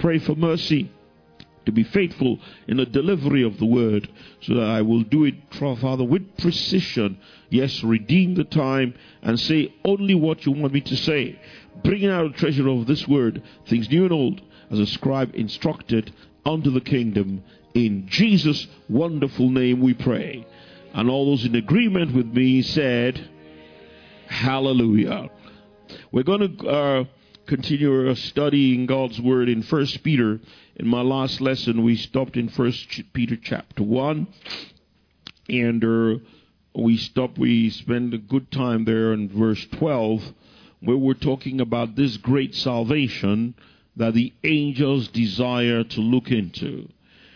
pray for mercy to be faithful in the delivery of the word, so that I will do it, Father, with precision. Yes, redeem the time and say only what you want me to say. Bringing out the treasure of this word, things new and old, as a scribe instructed unto the kingdom. In Jesus' wonderful name we pray. And all those in agreement with me said, hallelujah. We're going to continue studying God's word in 1 Peter. In my last lesson, we stopped in 1 Peter chapter 1. And we spent a good time there in verse 12, where we're talking about this great salvation that the angels desire to look into.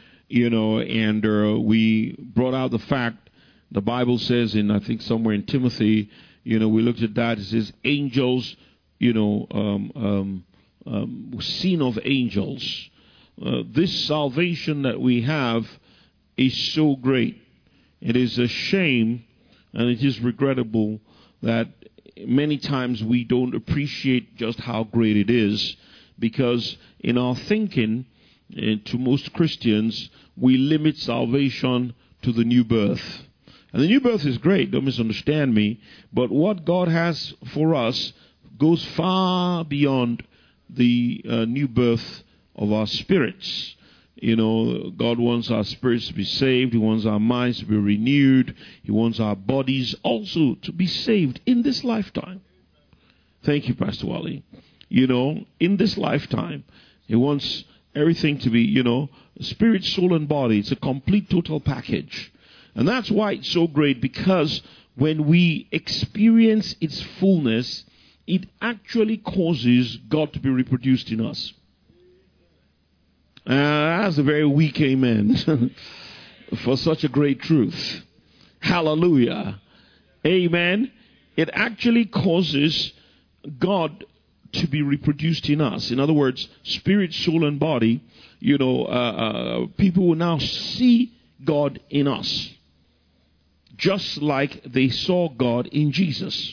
And we brought out the fact, the Bible says in, I think somewhere in Timothy, we looked at that. It says angels, seen of angels. This salvation that we have is so great. It is a shame and it is regrettable that many times we don't appreciate just how great it is, because in our thinking, to most Christians, we limit salvation to the new birth. And the new birth is great, don't misunderstand me, but what God has for us goes far beyond the new birth of our spirits. God wants our spirits to be saved. He wants our minds to be renewed. He wants our bodies also to be saved in this lifetime. Thank you, Pastor Wally. In this lifetime, He wants everything to be, spirit, soul, and body. It's a complete, total package. And that's why it's so great, because when we experience its fullness, it actually causes God to be reproduced in us. That's a very weak amen for such a great truth. Hallelujah. Amen. It actually causes God to be reproduced in us. In other words, spirit, soul, and body, people will now see God in us, just like they saw God in Jesus.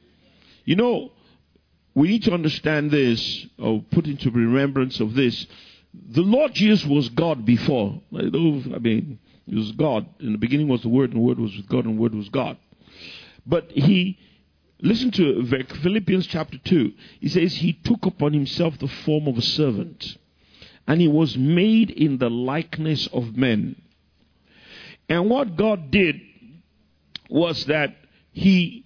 We need to understand this, or put into remembrance of this. The Lord Jesus was God before. He was God. In the beginning was the Word, and the Word was with God, and the Word was God. But listen to Philippians chapter 2. He says, He took upon Himself the form of a servant, and He was made in the likeness of men. And what God did was that He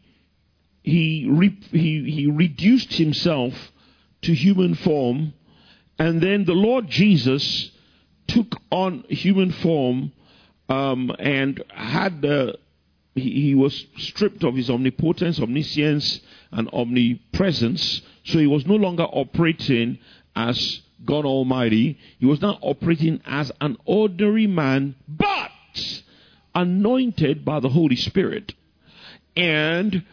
reduced Himself to human form. And then the Lord Jesus took on human form and he was stripped of His omnipotence, omniscience, and omnipresence. So He was no longer operating as God Almighty. He was now operating as an ordinary man, but anointed by the Holy Spirit. And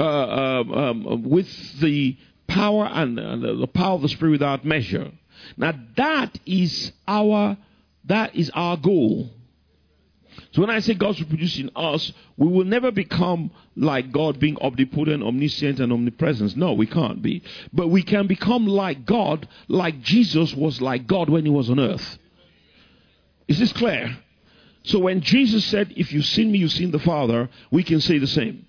with the power and the power of the Spirit without measure. Now that is our goal. So when I say God's reproducing us, we will never become like God, being omnipotent, omniscient, and omnipresent. No, we can't be. But we can become like God, like Jesus was like God when He was on earth. Is this clear? So when Jesus said, if you've seen me, you've seen the Father, we can say the same.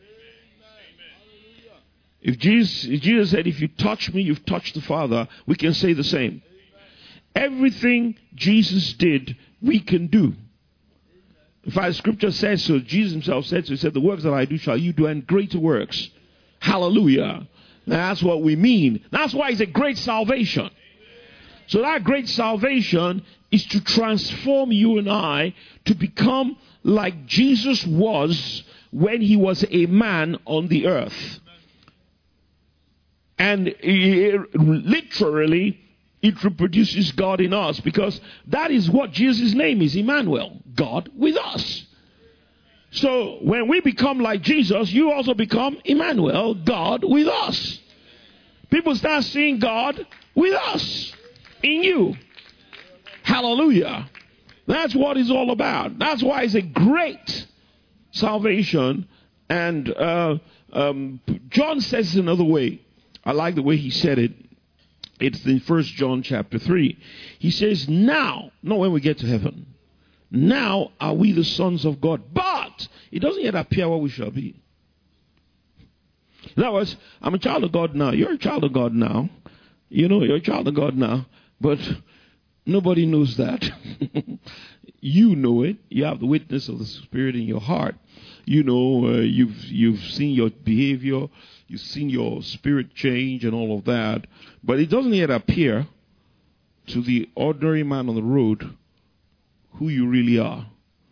If Jesus said, if you touch me, you've touched the Father, we can say the same. Everything Jesus did, we can do. In fact, Scripture says so. Jesus Himself said so. He said, the works that I do shall you do, and greater works. Hallelujah. Now, that's what we mean. That's why it's a great salvation. So that great salvation is to transform you and I to become like Jesus was when He was a man on the earth. And literally, it reproduces God in us, because that is what Jesus' name is, Emmanuel, God with us. So when we become like Jesus, you also become Emmanuel, God with us. People start seeing God with us, in you. Hallelujah. That's what it's all about. That's why it's a great salvation. And John says it another way. I like the way he said it. It's in 1 John chapter 3. He says, now, not when we get to heaven, now are we the sons of God, but it doesn't yet appear what we shall be. In other words, I'm a child of God now. You're a child of God now. You know, you're a child of God now, but nobody knows that. You know it. You have the witness of the Spirit in your heart. You know, you've seen your behavior. You've seen your spirit change and all of that. But it doesn't yet appear to the ordinary man on the road who you really are.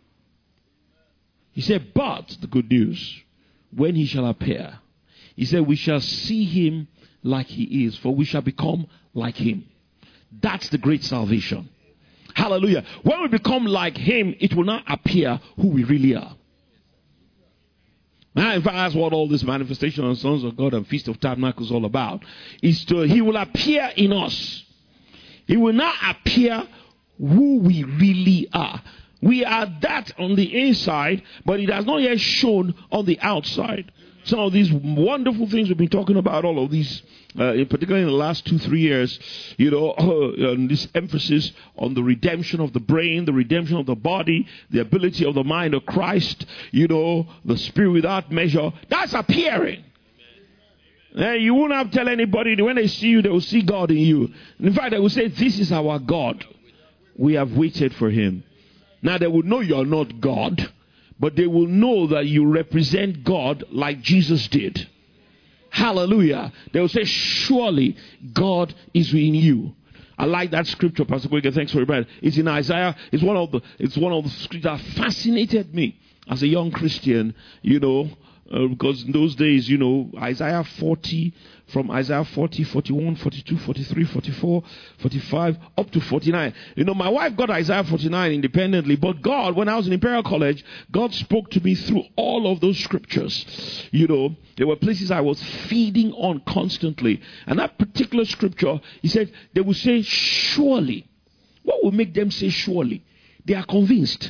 He said, but the good news, when he shall appear, he said, we shall see him like he is, for we shall become like him. That's the great salvation. Hallelujah. When we become like him, it will not appear who we really are. Now, in fact, that's what all this manifestation of sons of God and Feast of Tabernacles is all about. He will appear in us. He will not appear who we really are. We are that on the inside, but it has not yet shown on the outside. Some of these wonderful things we've been talking about, all of these, particularly in the last 2-3 years, you know, this emphasis on the redemption of the brain, the redemption of the body, the ability of the mind of Christ, you know, the spirit without measure, that's appearing. You won't have to tell anybody. When they see you, they will see God in you. In fact, they will say, this is our God. We have waited for him. Now, they will know you are not God, but they will know that you represent God like Jesus did. Hallelujah. They will say, surely God is in you. I like that scripture, Pastor Kweke. Thanks for it. It's in Isaiah. It's one of the scriptures that fascinated me as a young Christian, you know, because in those days, you know, Isaiah 40, from Isaiah 40, 41, 42, 43, 44, 45, up to 49. You know, my wife got Isaiah 49 independently, but God, when I was in Imperial College, God spoke to me through all of those scriptures. You know, there were places I was feeding on constantly. And that particular scripture, he said, they will say, surely. What will make them say surely? They are convinced.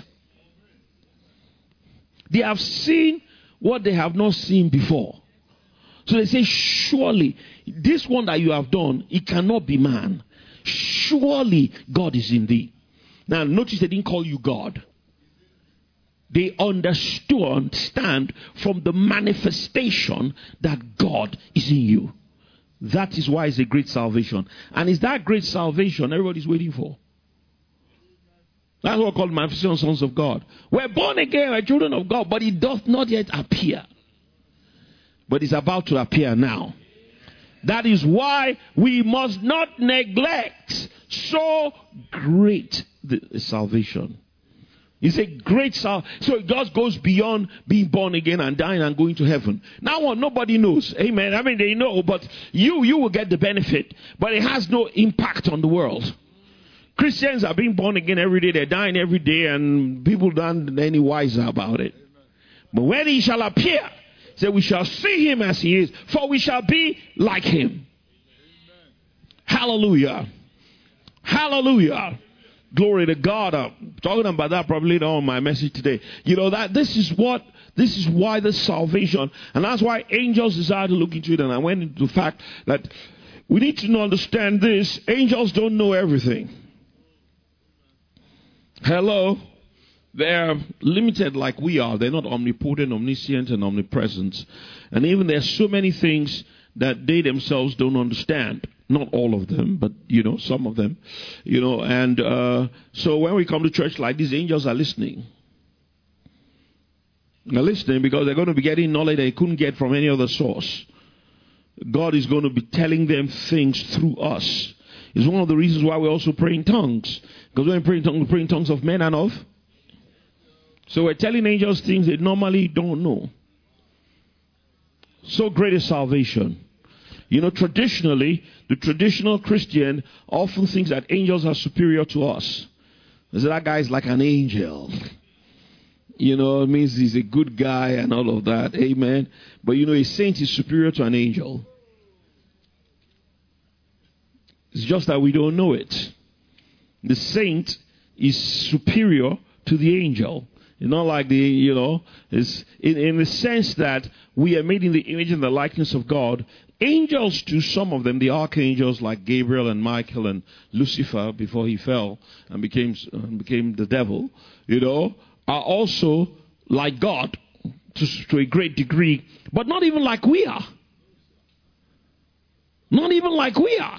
They have seen what they have not seen before. So they say, surely, this one that you have done, it cannot be man. Surely God is in thee. Now, notice they didn't call you God. They understand from the manifestation that God is in you. That is why it's a great salvation. And it's that great salvation everybody's waiting for. That's what we call manifestation of sons of God. We're born again, we're children of God, but it does not yet appear. But it's about to appear now. That is why we must not neglect so great the salvation. It's a great salvation. So it just goes beyond being born again and dying and going to heaven. Now what nobody knows. Amen. I mean, they know, but you will get the benefit. But it has no impact on the world. Christians are being born again every day. They're dying every day, and people aren't any wiser about it. But when he shall appear, say, we shall see him as he is, for we shall be like him. Hallelujah. Hallelujah. Glory to God. I'm talking about that probably later on in my message today. You know, that this is why the salvation, and that's why angels desire to look into it. And I went into the fact that we need to understand this. Angels don't know everything. Hello? They're limited like we are. They're not omnipotent, omniscient, and omnipresent. And even there's so many things that they themselves don't understand. Not all of them, but, you know, some of them. You know, and so when we come to church like these, angels are listening. They're listening because they're going to be getting knowledge they couldn't get from any other source. God is going to be telling them things through us. It's one of the reasons why we also pray in tongues. Because when we pray in tongues of men and of. So we're telling angels things they normally don't know. So great is salvation. You know, traditionally, the traditional Christian often thinks that angels are superior to us. They say that guy is like an angel. You know, it means he's a good guy and all of that. Amen. But you know, a saint is superior to an angel. It's just that we don't know it. The saint is superior to the angel. It's not like the, you know, it's in the sense that we are made in the image and the likeness of God. angels, to some of them, the archangels like Gabriel and Michael and Lucifer before he fell and became the devil, are also like God to a great degree, but not even like we are. Not even like we are.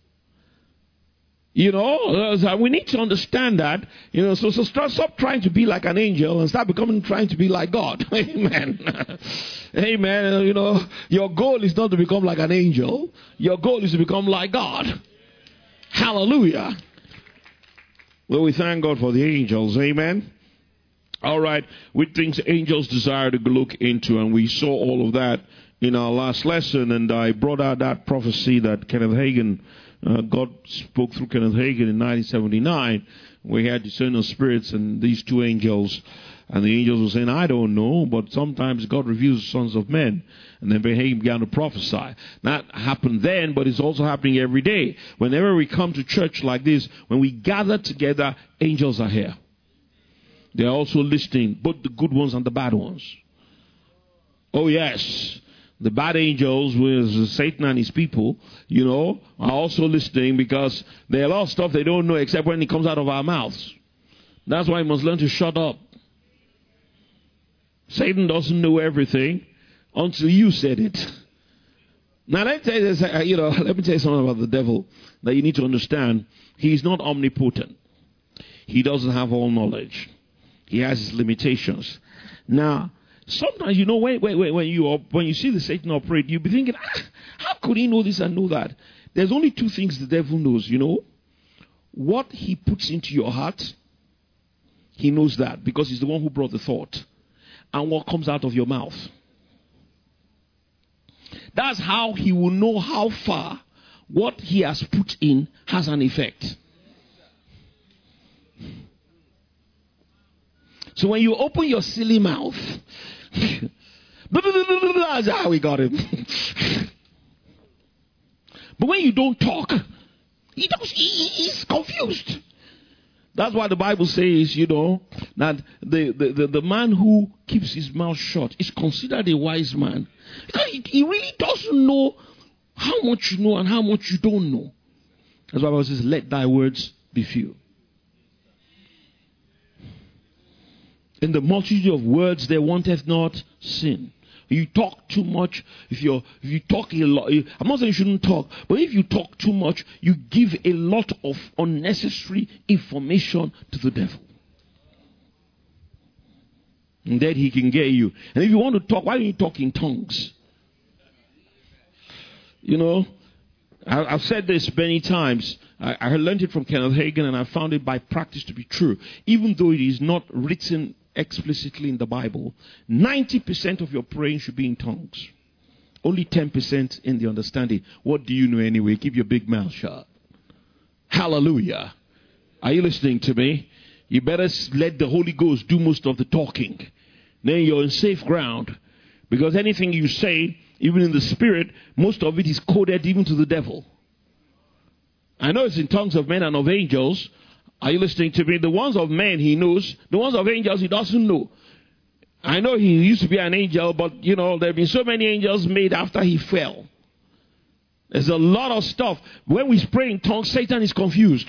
We need to understand that. So stop trying to be like an angel and start trying to be like God. Amen. Amen. Your goal is not to become like an angel. Your goal is to become like God. Hallelujah. Well, we thank God for the angels. Amen. All right. With things angels desire to look into, and we saw all of that in our last lesson, and I brought out that prophecy that Kenneth Hagin, God spoke through Kenneth Hagin in 1979. We had discerning of spirits and these two angels, and the angels were saying, I don't know, but sometimes God reveals the sons of men. And then Hagin began to prophesy. That happened then, but it's also happening every day. Whenever we come to church like this, when we gather together, angels are here. They're also listening, both the good ones and the bad ones. Oh yes. The bad angels with Satan and his people, are also listening, because there are a lot of stuff they don't know except when it comes out of our mouths. That's why we must learn to shut up. Satan doesn't know everything until you said it. Now let me tell you something about the devil that you need to understand. He's not omnipotent. He doesn't have all knowledge. He has his limitations. Now, sometimes, when you see the Satan operate, you'll be thinking, how could he know this and know that? There's only two things the devil knows, What he puts into your heart, he knows that, because he's the one who brought the thought. And what comes out of your mouth. That's how he will know how far what he has put in has an effect. So when you open your silly mouth, that's how we got him. But when you don't talk, he's confused. That's why the Bible says, that the man who keeps his mouth shut is considered a wise man. Because he really doesn't know how much you know and how much you don't know. That's why the Bible says, let thy words be few. In the multitude of words there wanteth not sin. You talk too much. If you talk a lot, I'm not saying you shouldn't talk, but if you talk too much, you give a lot of unnecessary information to the devil. And then he can get you. And if you want to talk, why don't you talk in tongues? I've said this many times. I learned it from Kenneth Hagin, and I found it by practice to be true. Even though it is not written explicitly in the Bible, 90% of your praying should be in tongues. Only 10% in the understanding. What do you know anyway? Keep your big mouth shut. Hallelujah. Are you listening to me? You better let the Holy Ghost do most of the talking. Then you're in safe ground. Because anything you say, even in the spirit, most of it is coded even to the devil. I know it's in tongues of men and of angels. Are you listening to me? The ones of men he knows. The ones of angels he doesn't know. I know he used to be an angel, but there have been so many angels made after he fell. There's a lot of stuff. When we pray in tongues, Satan is confused.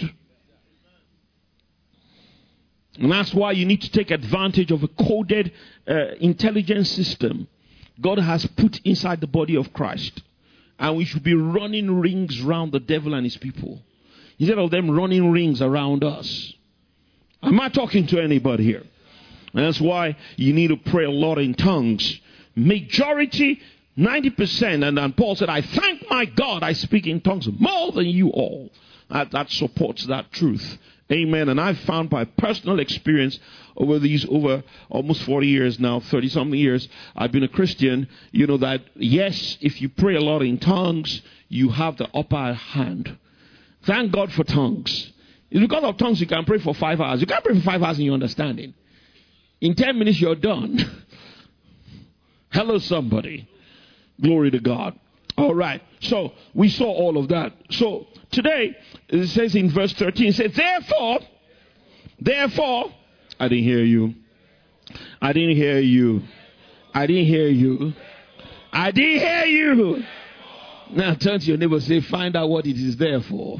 And that's why you need to take advantage of a coded intelligence system God has put inside the body of Christ. And we should be running rings around the devil and his people, instead of them running rings around us. Am I talking to anybody here? And that's why you need to pray a lot in tongues. Majority, 90%. And Paul said, I thank my God I speak in tongues more than you all. That supports that truth. Amen. And I've found by personal experience over almost 40 years now, 30-something years, I've been a Christian, that yes, if you pray a lot in tongues, you have the upper hand. Thank God for tongues. It's because of tongues you can pray for 5 hours. You can't pray for 5 hours in your understanding. In 10 minutes you're done. Hello somebody. Glory to God. All right. So we saw all of that. So today it says in verse 13, it says, therefore, I didn't hear you. I didn't hear you. I didn't hear you. I didn't hear you. Now turn to your neighbor and say, find out what it is there for.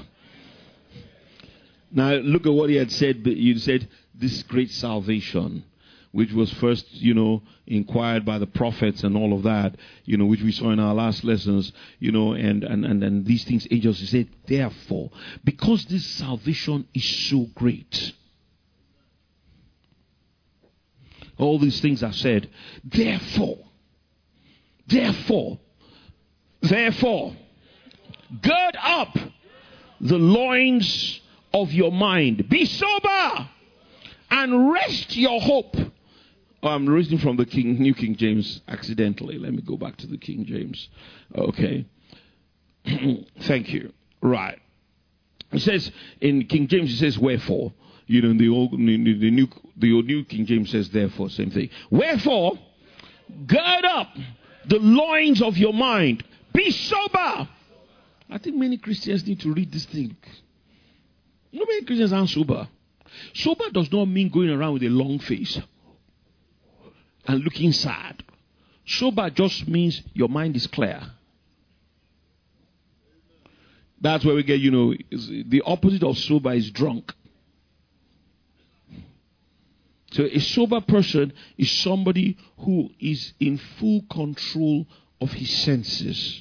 Now look at what he had said. You said, this great salvation, which was first, inquired by the prophets and all of that, which we saw in our last lessons, and these things, angels, he said, therefore, because this salvation is so great, all these things are said, therefore, gird up the loins of your mind. Be sober and rest your hope. Oh, I'm reading from the New King James accidentally. Let me go back to the King James. Okay. Thank you. Right. It says in King James, it says wherefore. In the old New King James says therefore, same thing. Wherefore, gird up the loins of your mind. Be sober. I think many Christians need to read this thing. Many Christians aren't sober. Sober does not mean going around with a long face and looking sad. Sober just means your mind is clear. That's where we get, the opposite of sober is drunk. So a sober person is somebody who is in full control of his senses.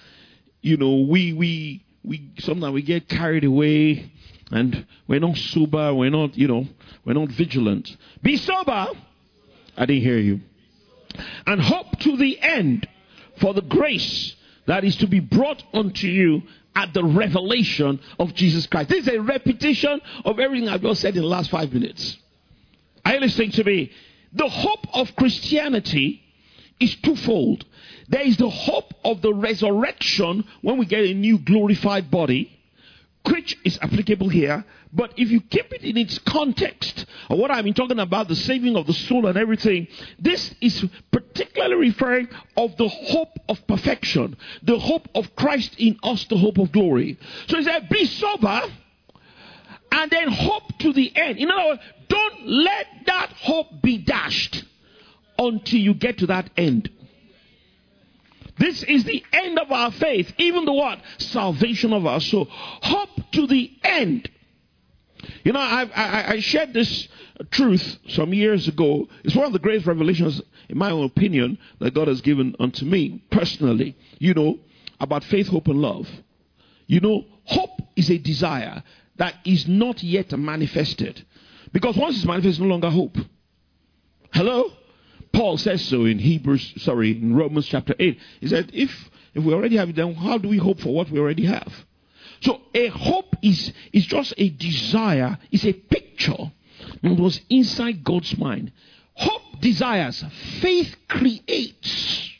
We sometimes we get carried away and we're not sober, we're not vigilant. Be sober. I didn't hear you. And hope to the end for the grace that is to be brought unto you at the revelation of Jesus Christ. This is a repetition of everything I've just said in the last 5 minutes. Are you listening to me? The hope of Christianity is twofold. There is the hope of the resurrection when we get a new glorified body, which is applicable here. But if you keep it in its context of what I've been talking about, the saving of the soul and everything, this is particularly referring of the hope of perfection, the hope of Christ in us, the hope of glory. So he said, be sober and then hope to the end. In other words, don't let that hope be dashed until you get to that end. This is the end of our faith, even the what? Salvation of our soul. Hope to the end. I shared this truth some years ago. It's one of the greatest revelations, in my own opinion, that God has given unto me personally, about faith, hope, and love. Hope is a desire that is not yet manifested. Because once it's manifested, it's no longer hope. Hello? Paul says so in Romans chapter 8. He said, if we already have it, then how do we hope for what we already have? So a hope is just a desire, it's a picture that was inside God's mind. Hope desires, faith creates.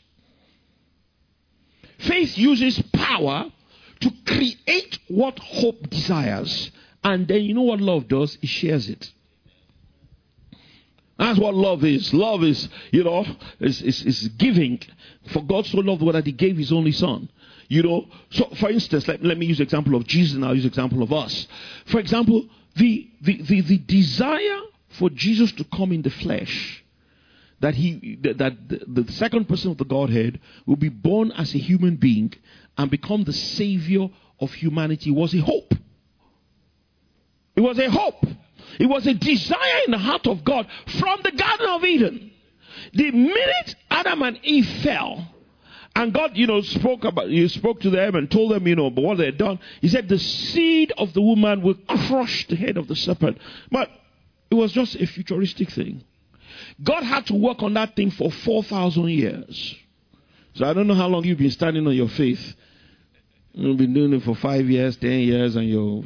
Faith uses power to create what hope desires. And then you know what love does? It shares it. That's what love is. Love is, is giving. For God so loved the world that he gave his only son. So for instance, let me use the example of Jesus and I'll use the example of us. For example, the desire for Jesus to come in the flesh, that the second person of the Godhead will be born as a human being and become the savior of humanity was a hope. It was a hope. It was a desire in the heart of God from the Garden of Eden. The minute Adam and Eve fell, and God, spoke to them and told them, about what they had done. He said, the seed of the woman will crush the head of the serpent. But it was just a futuristic thing. God had to work on that thing for 4,000 years. So I don't know how long you've been standing on your faith. You've been doing it for 5 years, 10 years, and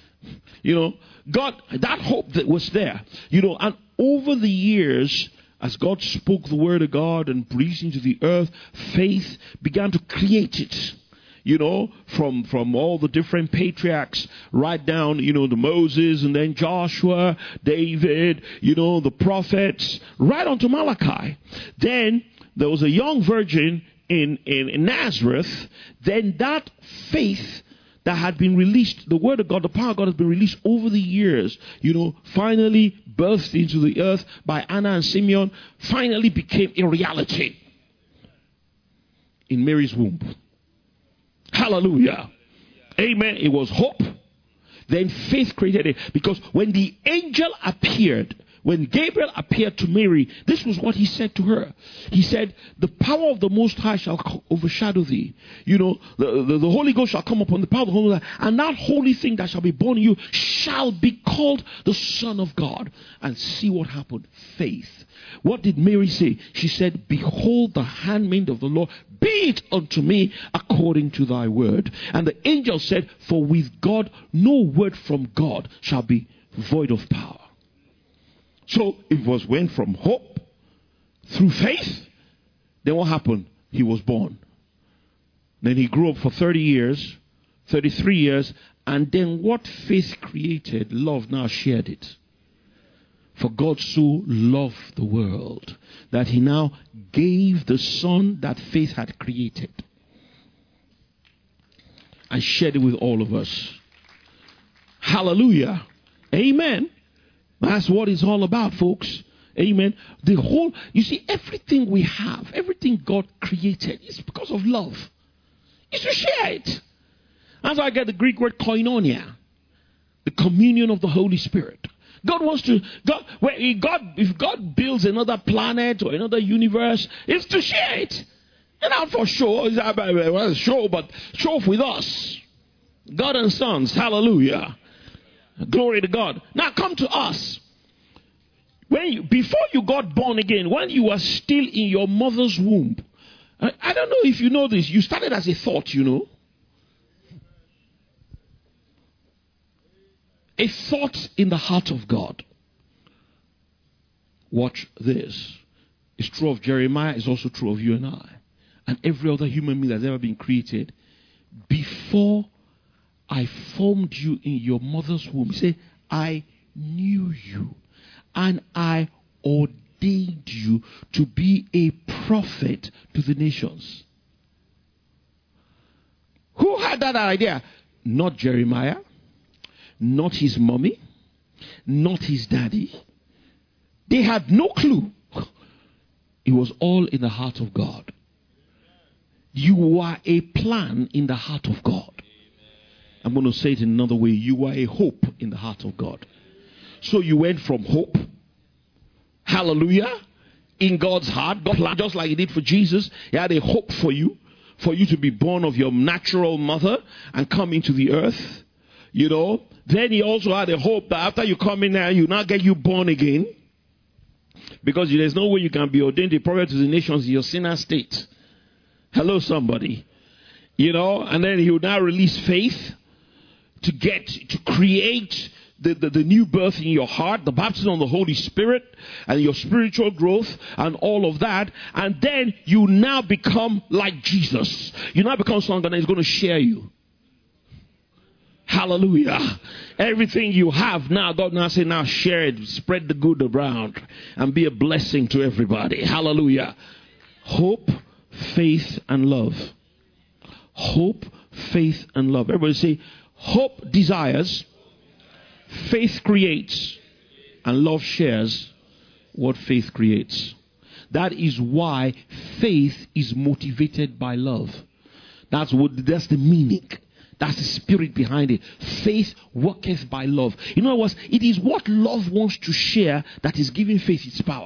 God, that hope that was there, and over the years, as God spoke the word of God and breathed into the earth, faith began to create it. From all the different patriarchs right down, to Moses and then Joshua, David, the prophets, right on to Malachi. Then there was a young virgin in Nazareth. Then that faith that had been released, the word of God, the power of God has been released over the years, finally birthed into the earth by Anna and Simeon, finally became a reality in Mary's womb. Hallelujah. Amen. It was hope. Then faith created it. Because when the angel appeared, when Gabriel appeared to Mary, this was what he said to her. He said, the power of the Most High shall overshadow thee. You know, the Holy Ghost shall come upon the power of the Holy Ghost, and that holy thing that shall be born in you shall be called the Son of God. And see what happened. Faith. What did Mary say? She said, behold the handmaid of the Lord, be it unto me according to thy word. And the angel said, for with God no word from God shall be void of power. So it went from hope through faith. Then what happened? He was born. Then he grew up for 30 years, 33 years. And then what faith created, love now shared it. For God so loved the world that he now gave the Son that faith had created and shared it with all of us. Hallelujah. Amen. That's what it's all about, folks. Amen. You see, everything we have, everything God created is because of love. It's to share it. That's why I get the Greek word koinonia, the communion of the Holy Spirit. If God builds another planet or another universe, it's to share it. And not for show, but show off with us. God and sons, hallelujah. Glory to God. Now come to us. Before you got born again, when you were still in your mother's womb, I don't know if you know this, you started as a thought, you know. A thought in the heart of God. Watch this. It's true of Jeremiah, it's also true of you and I. And every other human being that's ever been created. Before I formed you in your mother's womb, he said, I knew you and I ordained you to be a prophet to the nations. Who had that idea? Not Jeremiah, not his mommy, not his daddy. They had no clue. It was all in the heart of God. You are a plan in the heart of God. I'm going to say it in another way. You are a hope in the heart of God. So you went from hope, hallelujah, in God's heart. God planned just like he did for Jesus. He had a hope for you to be born of your natural mother and come into the earth. You know, then he also had a hope that after you come in there, you now get you born again. Because there's no way you can be ordained a prophet to the nations in your sinner state. Hello, somebody. You know, and then he will now release faith to create the new birth in your heart, the baptism of the Holy Spirit, and your spiritual growth, and all of that. And then you now become like Jesus. You now become someone that is going to share you. Hallelujah. Everything you have now, God now say, now share it, spread the good around, and be a blessing to everybody. Hallelujah. Hope, faith, and love. Hope, faith, and love. Everybody say, hope desires, faith creates, and love shares what faith creates. That is why faith is motivated by love. That's the meaning. That's the spirit behind it. Faith worketh by love. In other words, it is what love wants to share that is giving faith its power.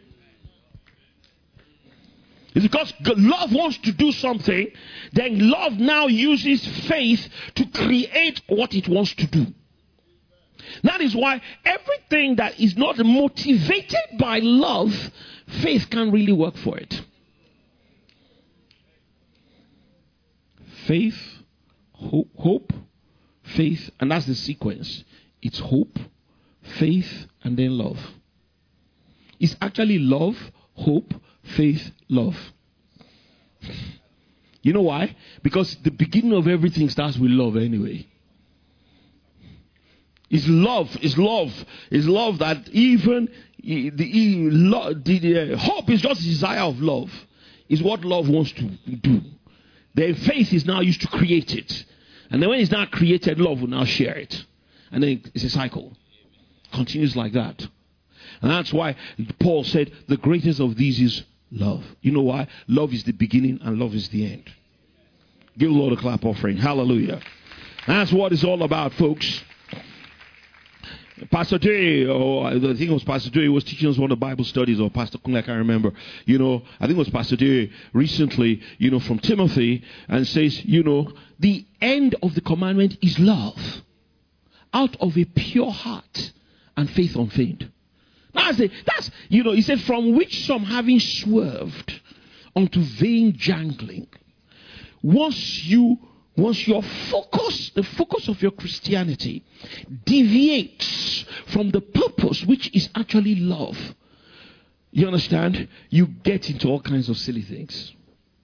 It's because love wants to do something, then love now uses faith to create what it wants to do. That is why everything that is not motivated by love, faith can't really work for it. Faith, hope, faith, and that's the sequence. It's hope, faith, and then love. It's actually love, hope, faith, love. You know why? Because the beginning of everything starts with love anyway. It's love that even the hope is just the desire of love. Is what love wants to do. Then faith is now used to create it. And then when it's now created, love will now share it. And then it's a cycle. Continues like that. And that's why Paul said the greatest of these is love. You know why? Love is the beginning and love is the end. Give the Lord a clap offering. Hallelujah. That's what it's all about, folks. Pastor Jay, I think it was Pastor Jay, was teaching us one of the Bible studies, or Pastor Kung, I can't remember. I think it was Pastor Jay recently, from Timothy, and says, the end of the commandment is love, out of a pure heart and faith unfeigned. Now I say, he said, from which some having swerved unto vain jangling. Once your focus, the focus of your Christianity, deviates from the purpose, which is actually love, you understand? You get into all kinds of silly things.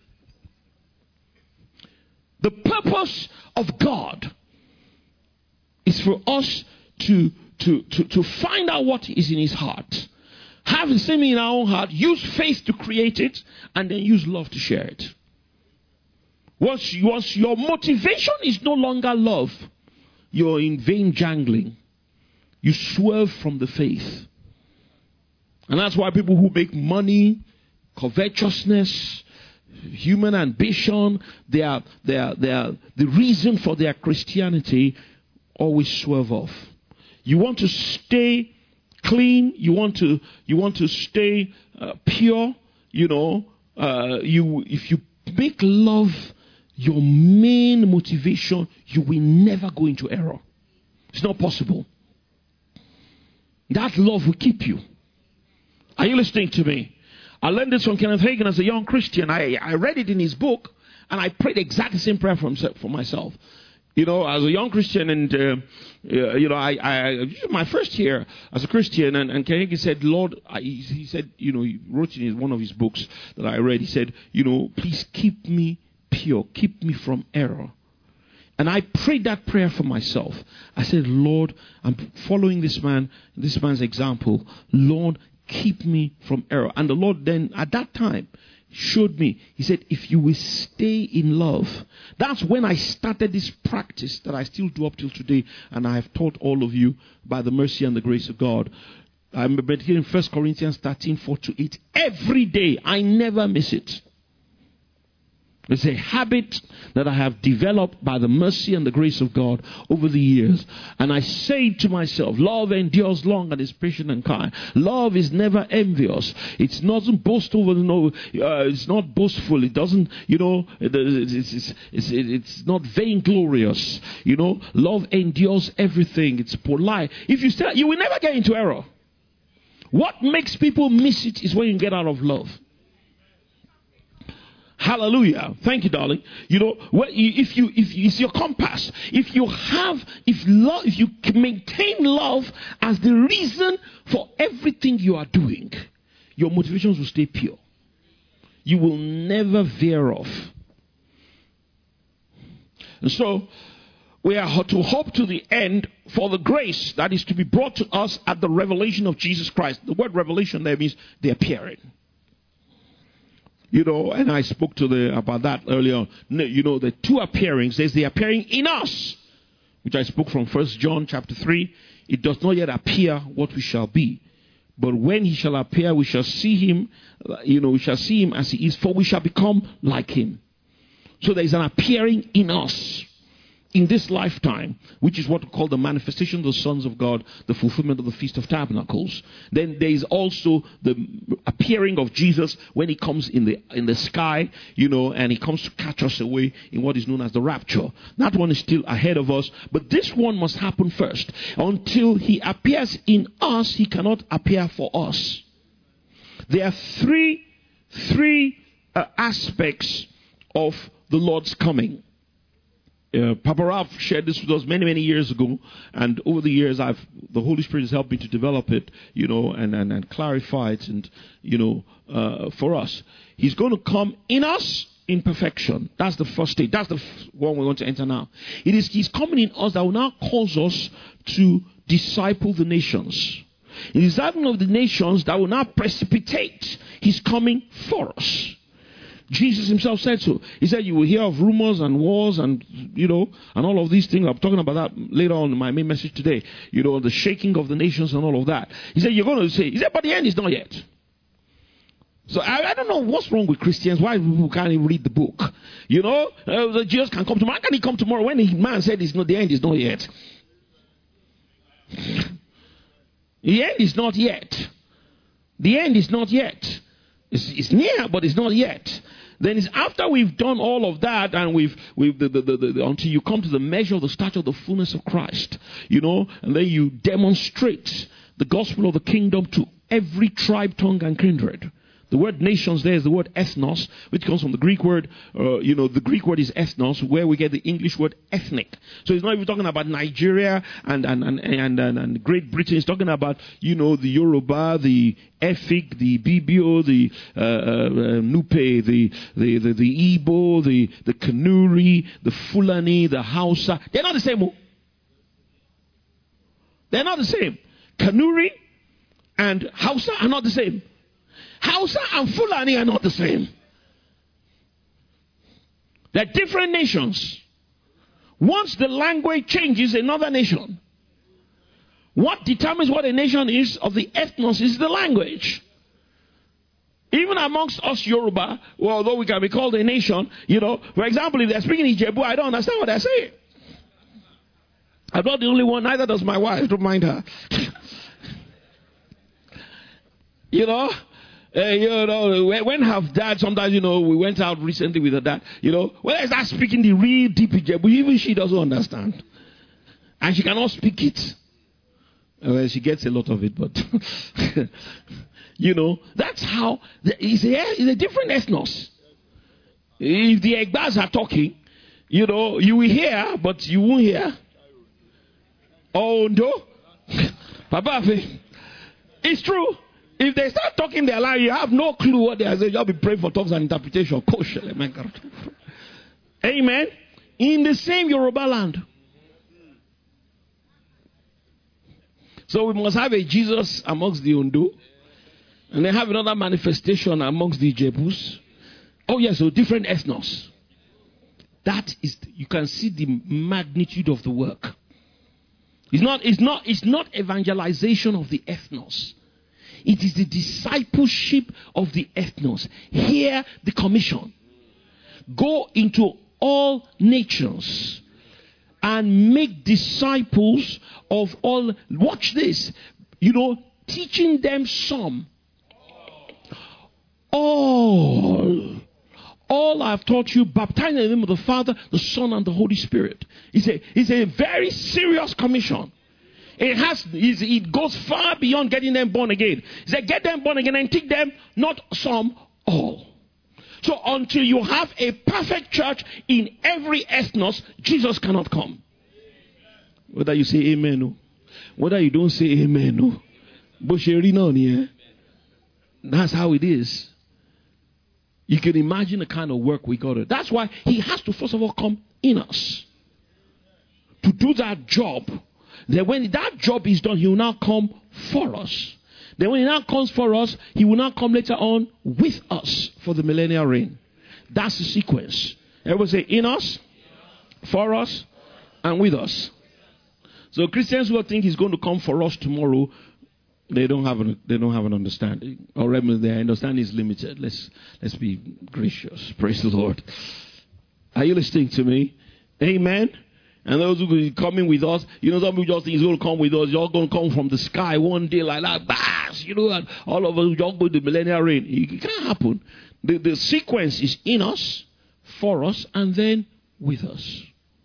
The purpose of God is for us to find out what is in his heart, have the same in our own heart, use faith to create it, and then use love to share it. Once your motivation is no longer love, you're in vain jangling. You swerve from the faith. And that's why people who make money, covetousness, human ambition, they are the reason for their Christianity, always swerve off. You want to stay clean. You want to stay pure. If you make love your main motivation, you will never go into error. It's not possible. That love will keep you. Are you listening to me? I learned this from Kenneth Hagin as a young Christian. I read it in his book, and I prayed exactly the same prayer for myself. As a young Christian, and I my first year as a Christian, and Kenneth Hagin said, Lord, he said, he wrote in one of his books that I read, he said, please keep me pure, keep me from error. And I prayed that prayer for myself. I said, Lord, I'm following this man's example. Lord, keep me from error. And the Lord then, at that time, showed me. He said, if you will stay in love. That's when I started this practice that I still do up till today. And I have taught all of you by the mercy and the grace of God. I'm meditating 1 Corinthians 13:4-8 every day. I never miss it. It's a habit that I have developed by the mercy and the grace of God over the years. And I say to myself, love endures long and is patient and kind. Love is never envious. It's not boastful. It's not boastful. It doesn't, it's not vainglorious. Love endures everything. It's polite. If you stay, you will never get into error. What makes people miss it is when you get out of love. Hallelujah. Thank you, darling. If it's your compass, if you maintain love as the reason for everything you are doing, your motivations will stay pure. You will never veer off. And so, we are to hope to the end for the grace that is to be brought to us at the revelation of Jesus Christ. The word revelation there means the appearing. And I spoke about that earlier. The two appearings. There's the appearing in us, which I spoke from 1 John chapter 3. It does not yet appear what we shall be. But when he shall appear, we shall see him, we shall see him as he is, for we shall become like him. So there is an appearing in us in this lifetime, which is what we call the manifestation of the sons of God, the fulfillment of the Feast of Tabernacles. Then there is also the appearing of Jesus when he comes in the sky, and he comes to catch us away in what is known as the rapture. That one is still ahead of us, but this one must happen first. Until he appears in us, he cannot appear for us. There are three aspects of the Lord's coming. Papa Ralph shared this with us many years ago, and over the years the Holy Spirit has helped me to develop it, and clarify it, and for us, he's going to come in us in perfection. That's the first stage. That's the one we're going to enter now. He's coming in us that will now cause us to disciple the nations. It is that of the nations that will now precipitate his coming for us. Jesus himself said so. He said you will hear of rumors and wars and all of these things. I'm talking about that later on in my main message today. The shaking of the nations and all of that. He said you're going to say, but the end is not yet. So I don't know what's wrong with Christians. Why people can't even read the book? You know, Jesus can come tomorrow. How can he come tomorrow when the man said it's not, the end is not yet? The end is not yet. The end is not yet. It's near, but it's not yet. Then it's after we've done all of that, and until you come to the measure of the stature of the fullness of Christ, you know, and then you demonstrate the gospel of the kingdom to every tribe, tongue, and kindred. The word nations there is the word ethnos, which comes from the Greek word, the Greek word is ethnos, where we get the English word ethnic. So it's not even talking about Nigeria and Great Britain. It's talking about, the Yoruba, the Efik, the Bibio, the Nupe, the Igbo, the Kanuri, the Fulani, the Hausa. They're not the same. They're not the same. Kanuri and Hausa are not the same. Hausa and Fulani are not the same. They're different nations. Once the language changes, another nation. What determines what a nation is of the ethnos is the language. Even amongst us Yoruba, although we can be called a nation, for example, if they're speaking Ijebu, I don't understand what they're saying. I'm not the only one, neither does my wife, don't mind her. When her dad, sometimes, we went out recently with her dad, when I start speaking the real deep Ijebu, even she doesn't understand. And she cannot speak it. Well, she gets a lot of it, but, that's how, it's a different ethnos. If the Egbas are talking, you will hear, but you won't hear. Oh, no. Papa, it's true. If they start talking their line, you have no clue what they are saying. You'll be praying for tongues and interpretation. Amen. In the same Yoruba land. So we must have a Jesus amongst the Ondo. And then have another manifestation amongst the Jebus. Oh yes, so different ethnos. That is, you can see the magnitude of the work. It's not evangelization of the ethnos. It is the discipleship of the ethnos. Hear the commission. Go into all nations and make disciples of all. Watch this. Teaching them some. All I've taught you, baptize in the name of the Father, the Son, and the Holy Spirit. It's a very serious commission. It goes far beyond getting them born again. He said, get them born again and teach them, not some, all. So until you have a perfect church in every ethnos, Jesus cannot come. Whether you say amen or whether you don't say amen or that's how it is. You can imagine the kind of work we got to. That's why he has to first of all come in us to do that job. Then when that job is done, he will now come for us. Then when he now comes for us, he will now come later on with us for the millennial reign. That's the sequence. Everybody say in us, for us, and with us. So Christians who think he's going to come for us tomorrow, they don't have an understanding. Or their understanding is limited. Let's be gracious. Praise the Lord. Are you listening to me? Amen. And those who will be coming with us, some people just think he's going to come with us. You're going to come from the sky one day like that, bash, and all of us just go to the millennial reign. It can't happen. The sequence is in us, for us, and then with us.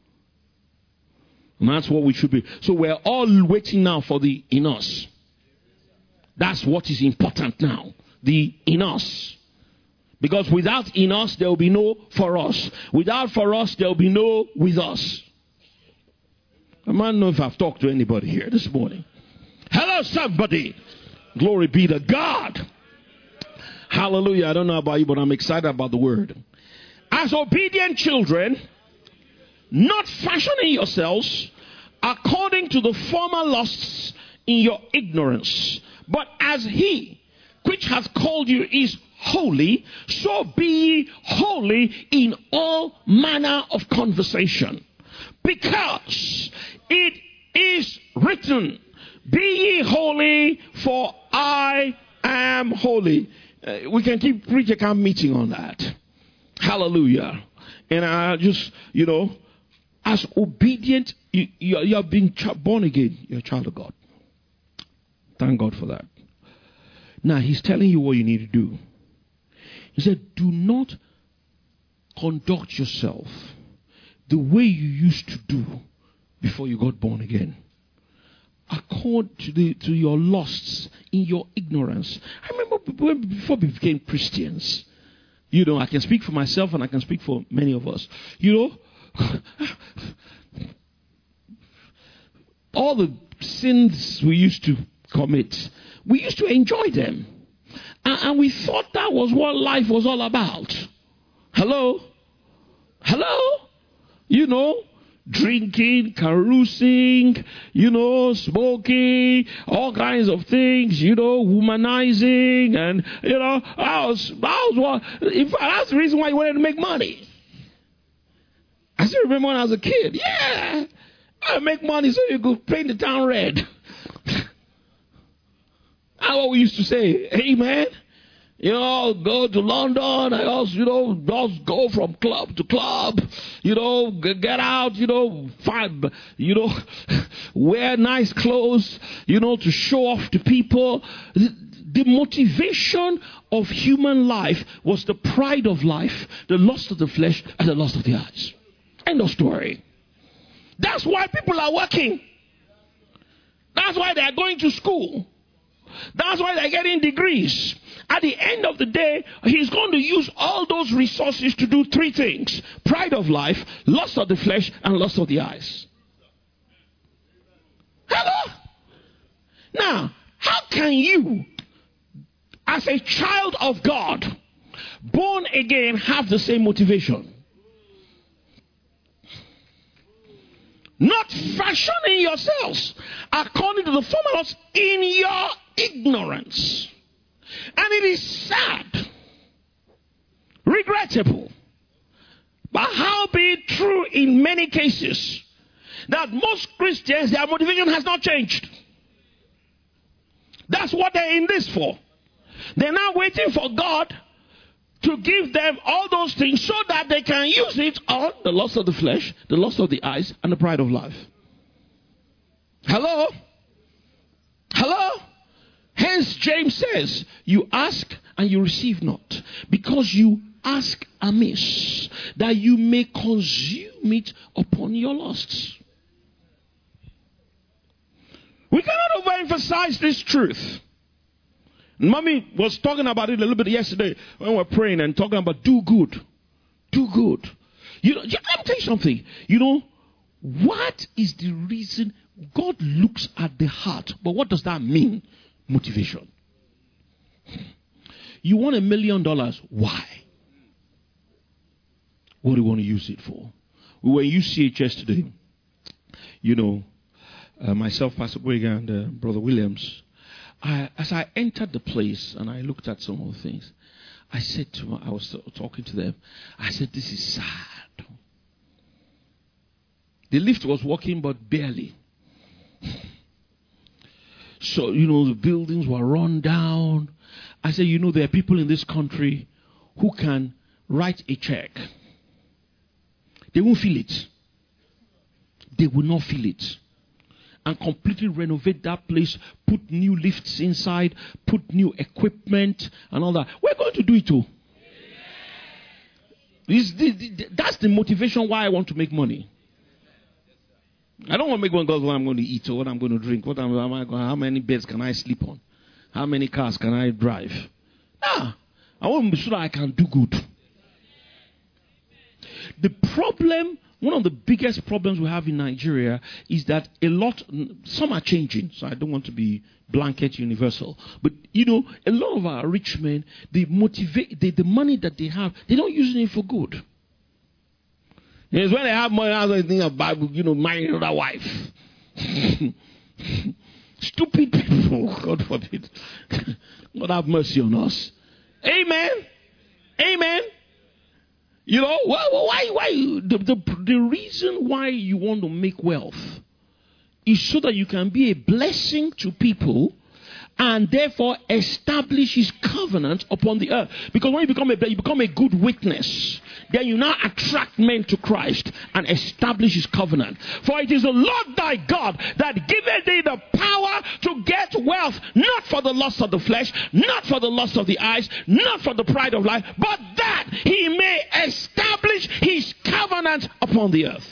And that's what we should be. So we're all waiting now for the in us. That's what is important now. The in us. Because without in us, there will be no for us. Without for us, there will be no with us. I don't know if I've talked to anybody here this morning. Hello, somebody. Glory be to God. Hallelujah. I don't know about you, but I'm excited about the word. As obedient children, not fashioning yourselves according to the former lusts in your ignorance, but as he which hath called you is holy, so be ye holy in all manner of conversation. Because it is written, be ye holy, for I am holy. We can keep preacher camp meeting on that. Hallelujah. And I just, as obedient, you have been born again. You're a child of God. Thank God for that. Now, he's telling you what you need to do. He said, do not conduct yourself the way you used to do before you got born again. According to your lusts in your ignorance. I remember before we became Christians, I can speak for myself and I can speak for many of us. All the sins we used to commit, we used to enjoy them. And we thought that was what life was all about. Hello? Drinking, carousing, smoking, all kinds of things, womanizing, and, that's the reason why you wanted to make money. I still remember when I was a kid. Yeah, I make money so you could paint the town red. That's what we used to say. Amen. Go to London. I also, just go from club to club. Get out. Find, wear nice clothes. To show off to people. The motivation of human life was the pride of life, the lust of the flesh, and the lust of the eyes. End of story. That's why people are working. That's why they are going to school. That's why they're getting degrees. At the end of the day, he's going to use all those resources to do three things: pride of life, lust of the flesh, and lust of the eyes. Hello? Now, how can you, as a child of God, born again, have the same motivation? Not fashioning yourselves according to the formulas in your ignorance. And it is sad, regrettable, but how be it true in many cases, that most Christians, their motivation has not changed. That's what they're in this for. They're now waiting for God to give them all those things so that they can use it on the lust of the flesh, the lust of the eyes, and the pride of life. Hello? Hence James says, you ask and you receive not, because you ask amiss, that you may consume it upon your lusts. We cannot overemphasize this truth. Mommy was talking about it a little bit yesterday when we were praying and talking about do good. Do good. Let me tell you something. What is the reason God looks at the heart? But what does that mean? Motivation. You want $1 million. Why? What do you want to use it for? We were in UCHS today. Myself, Pastor Boyga, and Brother Williams. As I entered the place and I looked at some of the things, I said to them, I was talking to them, I said, this is sad. The lift was working, but barely. So, the buildings were run down. I said, there are people in this country who can write a check. They won't feel it. They will not feel it. And completely renovate that place, put new lifts inside, put new equipment and all that. We're going to do it too. That's the motivation why I want to make money. I don't want to make one because what I'm going to eat or what I'm going to drink. How many beds can I sleep on? How many cars can I drive? Nah, I want to be sure that I can do good. The problem, one of the biggest problems we have in Nigeria is that some are changing, so I don't want to be blanket universal. But, a lot of our rich men, they motivate, the money that they have, they don't use it for good. It's when they have money, that's when they think about, marrying another wife. Stupid people, God forbid. God have mercy on us. Amen. Amen. Why? The reason why you want to make wealth is so that you can be a blessing to people and therefore establish his covenant upon the earth. Because when you become a good witness, then you now attract men to Christ and establish his covenant. For it is the Lord thy God that giveth thee the power to get wealth, not for the lust of the flesh, not for the lust of the eyes, not for the pride of life, but that he may establish his covenant upon the earth.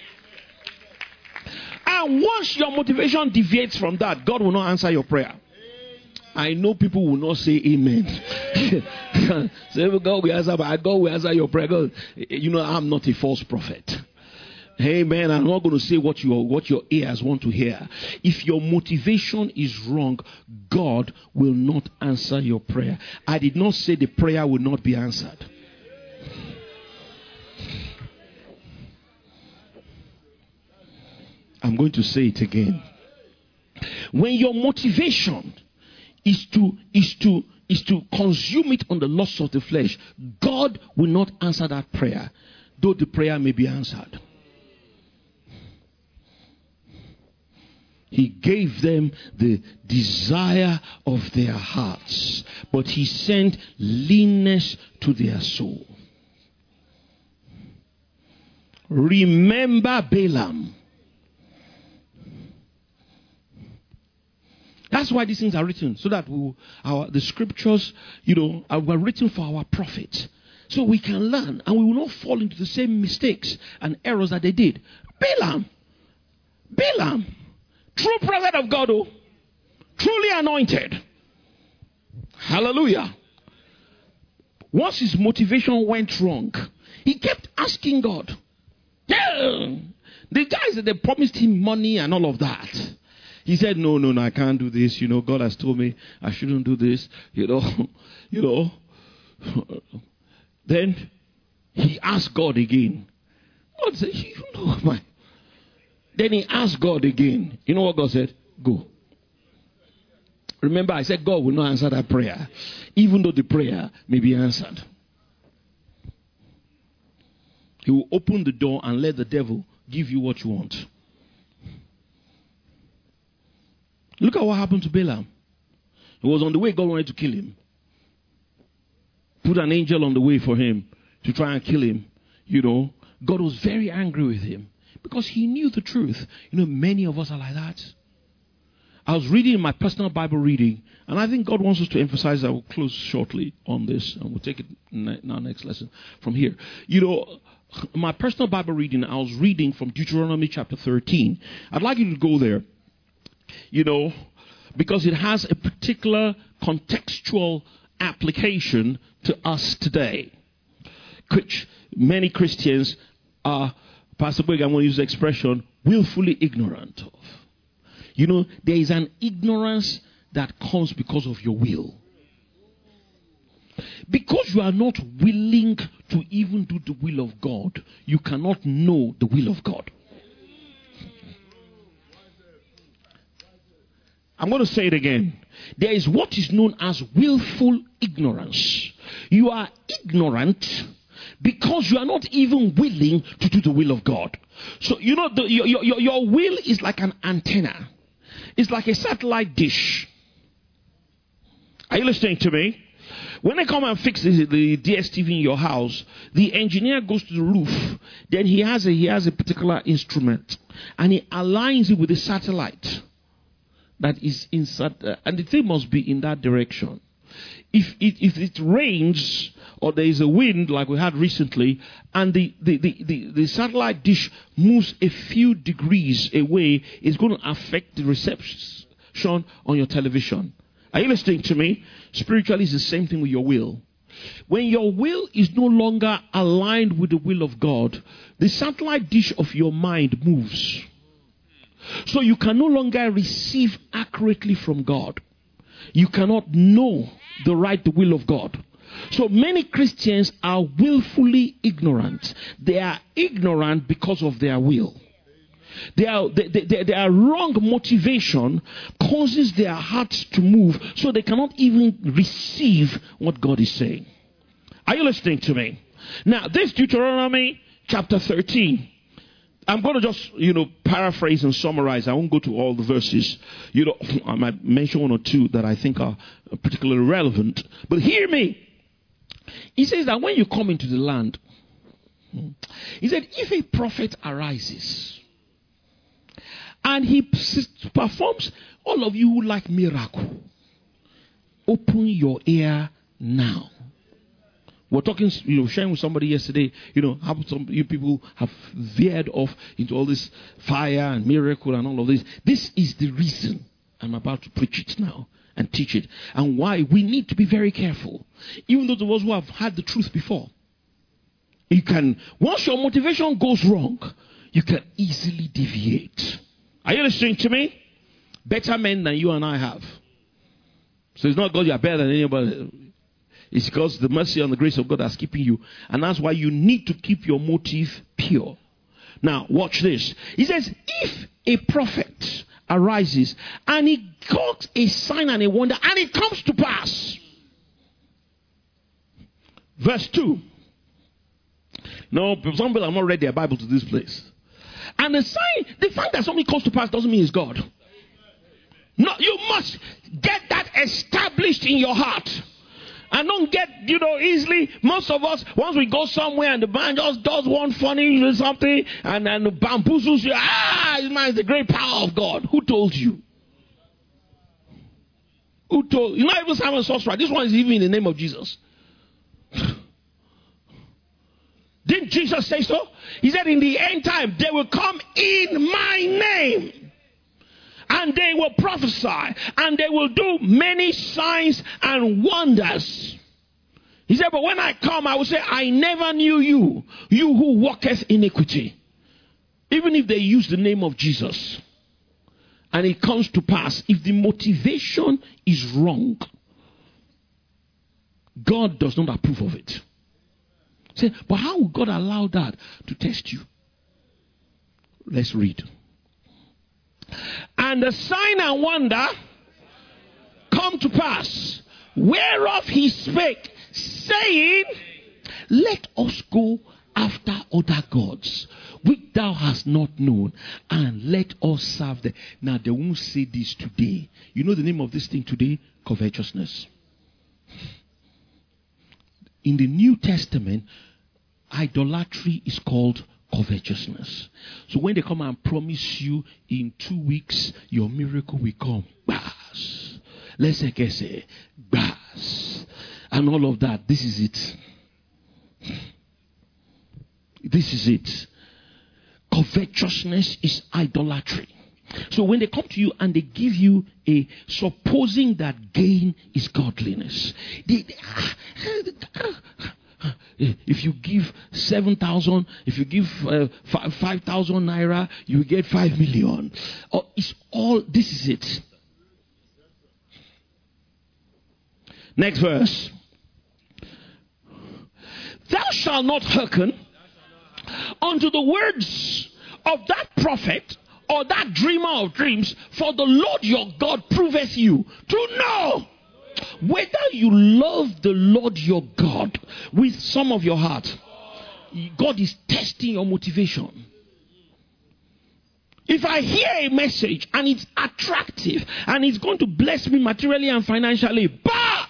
And once your motivation deviates from that, God will not answer your prayer. I know people will not say amen. Say, God will answer, but God will answer your prayer. God, I'm not a false prophet. Amen. I'm not going to say what your ears want to hear. If your motivation is wrong, God will not answer your prayer. I did not say the prayer will not be answered. I'm going to say it again. When your motivation is to consume it on the lusts of the flesh, God will not answer that prayer, though the prayer may be answered. He gave them the desire of their hearts, but he sent leanness to their soul. Remember Balaam. That's why these things are written, so that the scriptures, were written for our profit. So we can learn and we will not fall into the same mistakes and errors that they did. Balaam, true prophet of God, truly anointed. Hallelujah. Once his motivation went wrong, he kept asking God. Yeah. The guys that they promised him money and all of that. He said, no, I can't do this. God has told me I shouldn't do this. Then he asked God again. God said, Then he asked God again. You know what God said? Go. Remember, I said God will not answer that prayer, even though the prayer may be answered. He will open the door and let the devil give you what you want. Look at what happened to Balaam. He was on the way. God wanted to kill him. Put an angel on the way for him to try and kill him. God was very angry with him because he knew the truth. Many of us are like that. I was reading my personal Bible reading, and I think God wants us to emphasize that. We'll close shortly on this, and we'll take it in our next lesson from here. My personal Bible reading, I was reading from Deuteronomy chapter 13. I'd like you to go there. Because it has a particular contextual application to us today, which many Christians are, Pastor Boyga, I'm going to use the expression, willfully ignorant of. There is an ignorance that comes because of your will. Because you are not willing to even do the will of God, you cannot know the will of God. I'm going to say it again. There is what is known as willful ignorance. You are ignorant because you are not even willing to do the will of God. So, your will is like an antenna. It's like a satellite dish. Are you listening to me? When they come and fix the DSTV in your house, the engineer goes to the roof. Then he has a particular instrument, and he aligns it with the satellite that is inside, and the thing must be in that direction. If it rains or there is a wind like we had recently, and the satellite dish moves a few degrees away, it's going to affect the reception on your television. Are you listening to me? Spiritually, it's the same thing with your will. When your will is no longer aligned with the will of God, the satellite dish of your mind moves. So you can no longer receive accurately from God. You cannot know the right will of God. So many Christians are willfully ignorant. They are ignorant because of their will. Their wrong motivation causes their hearts to move, so they cannot even receive what God is saying. Are you listening to me? Now, this Deuteronomy chapter 13, I'm going to just, paraphrase and summarize. I won't go to all the verses. I might mention one or two that I think are particularly relevant. But hear me. He says that when you come into the land, he said, if a prophet arises and he performs, all of you who like miracle, open your ear now. We're talking, sharing with somebody yesterday, how some you people have veered off into all this fire and miracle and all of this. This is the reason I'm about to preach it now and teach it, and why we need to be very careful. Even those of us who have had the truth before, once your motivation goes wrong, you can easily deviate. Are you listening to me? Better men than you and I have. So it's not because you are better than anybody. It's because the mercy and the grace of God is keeping you. And that's why you need to keep your motive pure. Now, watch this. He says, if a prophet arises and he works a sign and a wonder and it comes to pass. Verse 2. No, some people have not read their Bible to this place. And the fact that something comes to pass doesn't mean it's God. No, you must get that established in your heart. And don't get, easily. Most of us, once we go somewhere and the man just does one funny something and bamboozles you. Man, it's the great power of God. Who told you? Who told you? Not even Simon Sorcerer. This one is even in the name of Jesus. Didn't Jesus say so? He said in the end time, they will come in my name. And they will prophesy. And they will do many signs and wonders. He said, but when I come, I will say, I never knew you. You who walketh iniquity. Even if they use the name of Jesus. And it comes to pass, if the motivation is wrong, God does not approve of it. Say, but how would God allow that to test you? Let's read. And the sign and wonder come to pass, whereof he spake, saying, let us go after other gods, which thou hast not known, and let us serve them. Now, they won't say this today. You know the name of this thing today? Covetousness. In the New Testament, idolatry is called covetousness. So when they come and promise you in 2 weeks your miracle will come, bas, let's say bas, and all of that. This is it. This is it. Covetousness is idolatry. So when they come to you and they give you supposing that gain is godliness, if you give 7,000, if you give 5,000 naira, you get 5 million. This is it. Next verse. Thou shalt not hearken unto the words of that prophet or that dreamer of dreams, for the Lord your God proveth you to know whether you love the Lord your God with some of your heart. God is testing your motivation. If I hear a message and it's attractive and it's going to bless me materially and financially, but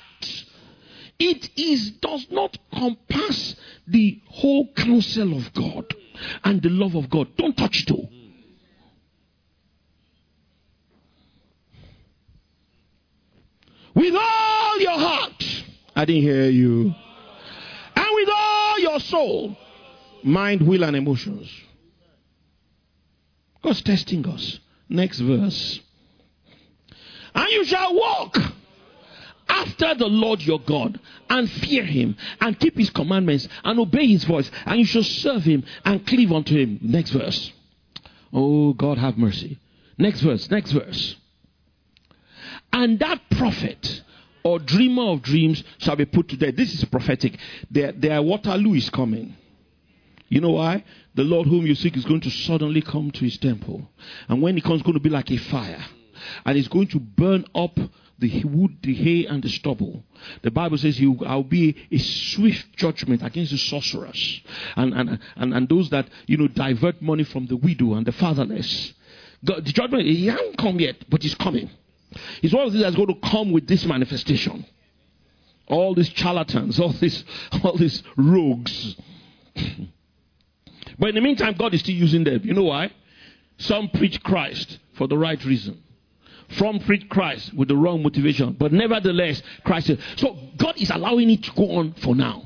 it does not compass the whole counsel of God and the love of God, don't touch it all. With all your heart, I didn't hear you. And with all your soul, mind, will, and emotions. God's testing us. Next verse. And you shall walk after the Lord your God and fear him and keep his commandments and obey his voice, and you shall serve him and cleave unto him. Next verse. Oh, God have mercy. Next verse. Next verse. And that prophet or dreamer of dreams shall be put to death. This is prophetic. Their Waterloo is coming. You know why? The Lord whom you seek is going to suddenly come to his temple. And when he comes, it's going to be like a fire. And it's going to burn up the wood, the hay, and the stubble. The Bible says I'll be a swift judgment against the sorcerers and those that, divert money from the widow and the fatherless. God, the judgment, he hasn't come yet, but he's coming. It's one of these that's going to come with this manifestation. All these charlatans, all these rogues. But in the meantime, God is still using them. You know why? Some preach Christ for the right reason. Some preach Christ with the wrong motivation. But nevertheless, Christ is. So God is allowing it to go on for now.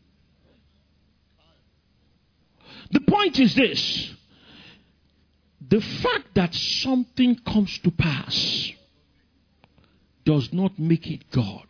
The point is this. The fact that something comes to pass does not make it God.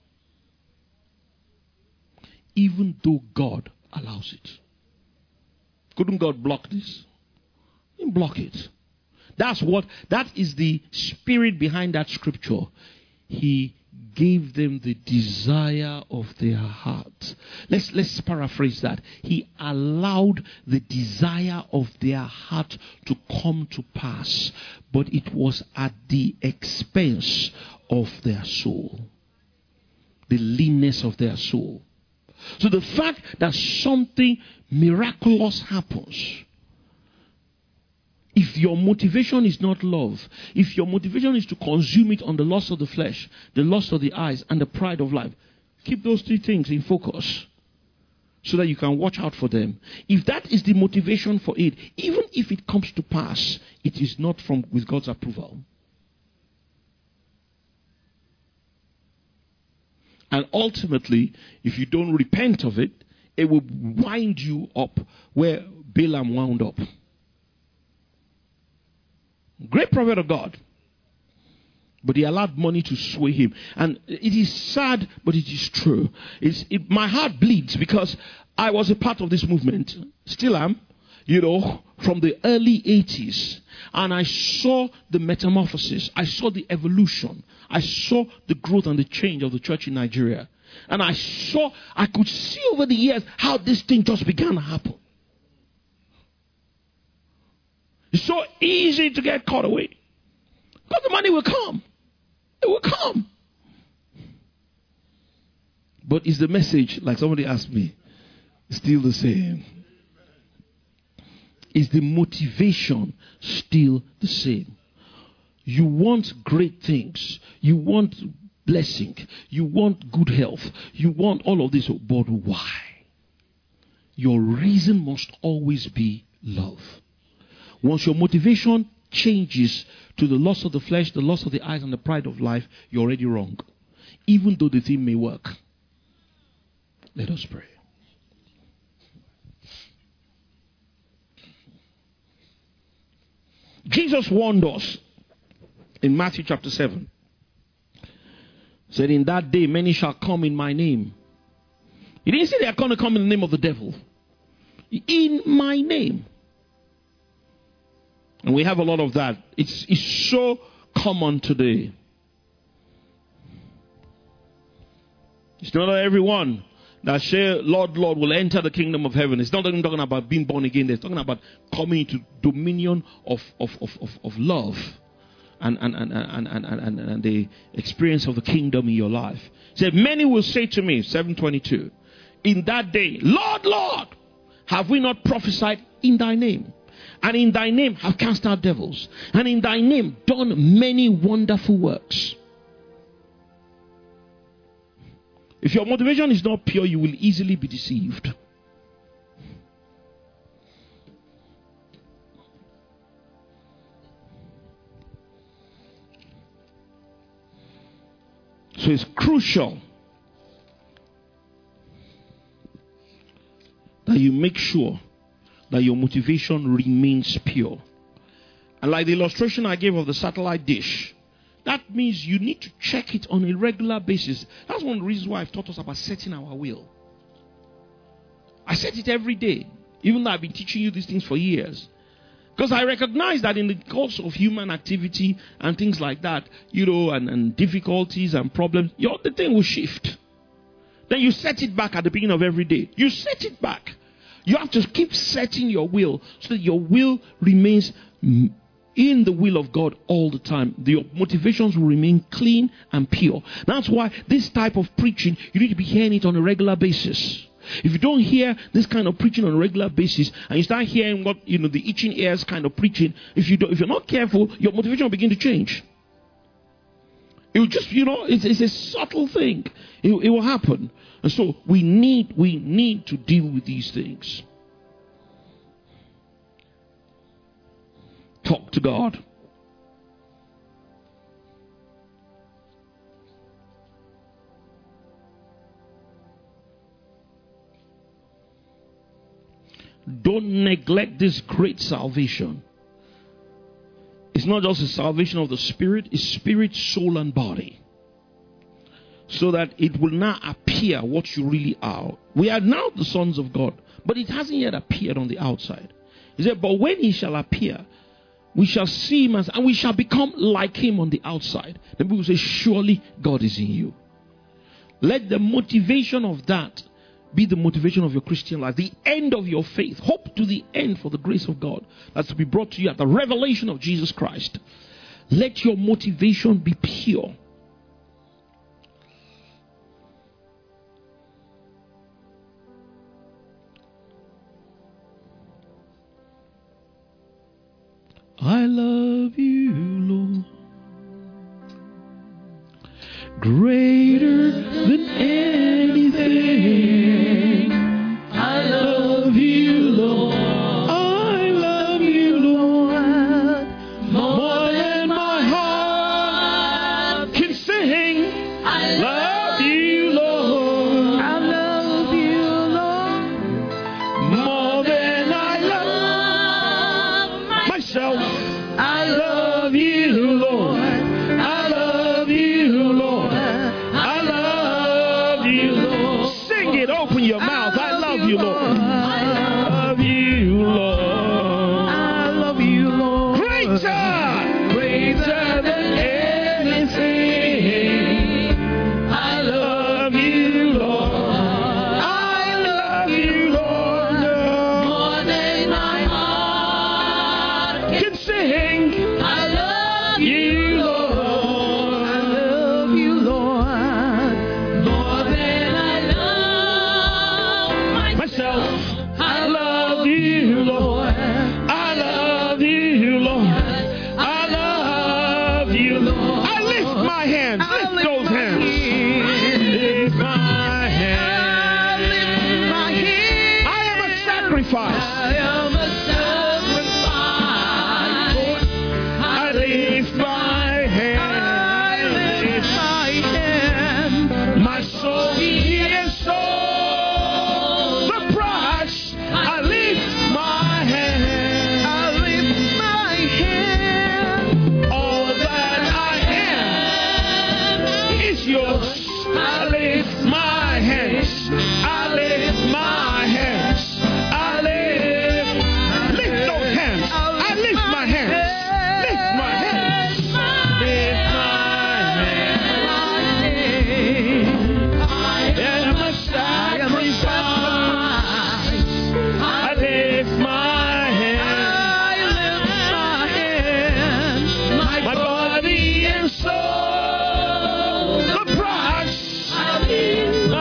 Even though God allows it. Couldn't God block this? He didn't block it. That is the spirit behind that scripture. He gave them the desire of their heart. Let's paraphrase that. He allowed the desire of their heart to come to pass, but it was at the expense of their soul. The leanness of their soul. So the fact that something miraculous happens, if your motivation is not love, if your motivation is to consume it on the lust of the flesh, the lust of the eyes, and the pride of life, keep those three things in focus so that you can watch out for them. If that is the motivation for it, even if it comes to pass, it is not with God's approval. And ultimately, if you don't repent of it, it will wind you up where Balaam wound up. Great prophet of God. But he allowed money to sway him. And it is sad, but it is true. My heart bleeds because I was a part of this movement. Still am. From the early 80s. And I saw the metamorphosis. I saw the evolution. I saw the growth and the change of the church in Nigeria. And I could see over the years how this thing just began to happen. It's so easy to get caught away. Because the money will come. It will come. But is the message, like somebody asked me, still the same? Is the motivation still the same? You want great things. You want blessing. You want good health. You want all of this. But why? Your reason must always be love. Once your motivation changes to the lust of the flesh, the lust of the eyes, and the pride of life, you're already wrong. Even though the thing may work. Let us pray. Jesus warned us in Matthew chapter 7. Said, in that day many shall come in my name. He didn't say they are going to come in the name of the devil. In my name. And we have a lot of that. It's so common today. It's not everyone that say, Lord, Lord, will enter the kingdom of heaven. It's not even talking about being born again. It's talking about coming into dominion of love and the experience of the kingdom in your life. He said, many will say to me, 7:22, in that day, Lord, Lord, have we not prophesied in thy name? And in thy name have cast out devils. And in thy name done many wonderful works. If your motivation is not pure, you will easily be deceived. So it's crucial that you make sure that your motivation remains pure. And like the illustration I gave of the satellite dish, that means you need to check it on a regular basis. That's one of the reasons why I've taught us about setting our will. I set it every day, even though I've been teaching you these things for years. Because I recognize that in the course of human activity and things like that, and difficulties and problems, the thing will shift. Then you set it back at the beginning of every day. You set it back. You have to keep setting your will so that your will remains in the will of God all the time. Your motivations will remain clean and pure. That's why this type of preaching, you need to be hearing it on a regular basis. If you don't hear this kind of preaching on a regular basis, and you start hearing what, the itching ears kind of preaching, if you're not careful, your motivation will begin to change. It will just, it's a subtle thing. It will happen. And so we need to deal with these things. Talk to God. Don't neglect this great salvation. It's not just a salvation of the spirit, it's spirit, soul, and body. So that it will not appear what you really are. We are now the sons of God, but it hasn't yet appeared on the outside. He said, but when he shall appear, we shall see him and we shall become like him on the outside. Then people say, surely God is in you. Let the motivation of that be the motivation of your Christian life. The end of your faith. Hope to the end for the grace of God. That's to be brought to you at the revelation of Jesus Christ. Let your motivation be pure. I love you, Lord, greater than anything. I love you, Lord. I love you, Lord, more than my heart can sing. I love you, Lord. I love you, Lord, more than I love myself. I love you, Lord. I love you, Lord. I love you, Lord. Sing it, open your mouth. I love you, Lord. I love you, Lord. I love you, Lord. Greater than anything. I love you, Lord. I love you, Lord. More than my heart can sing. I love you, Lord. I love you, Lord, more than I love myself. I love you, Lord. I love you, Lord. I love you, Lord. I lift my hands. Lift those hands. Lift my hands. Lift my hands. I am a sacrifice. I am a sacrifice. I lift my hand. I lift my hand. My soul is soul. The price. I lift my hand. I lift my hand. All that I am is yours. I lift my hands. I lift my hands. I lift those hands. I lift my hands. Lift my hands. Lift my hands. I am a sacrifice. I lift my hands. I lift my hands. My body and soul. The price. I lift